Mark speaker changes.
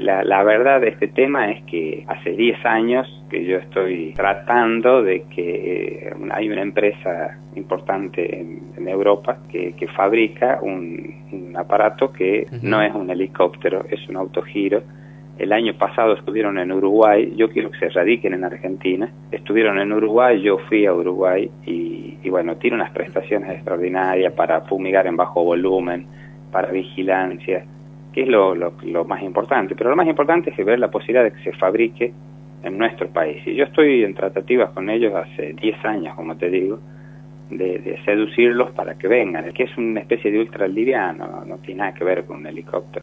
Speaker 1: la verdad de este tema es que hace 10 años que yo estoy tratando de que hay una empresa importante en Europa que fabrica un aparato que no es un helicóptero, es un autogiro. El año pasado estuvieron en Uruguay, yo quiero que se radiquen en Argentina, estuvieron en Uruguay, yo fui a Uruguay y bueno, tiene unas prestaciones extraordinarias para fumigar en bajo volumen, para vigilancia, que es lo más importante, pero lo más importante es ver la posibilidad de que se fabrique en nuestro país. Y yo estoy en tratativas con ellos hace 10 años, como te digo, de seducirlos para que vengan, que es una especie de ultraliviano, no tiene nada que ver con un helicóptero.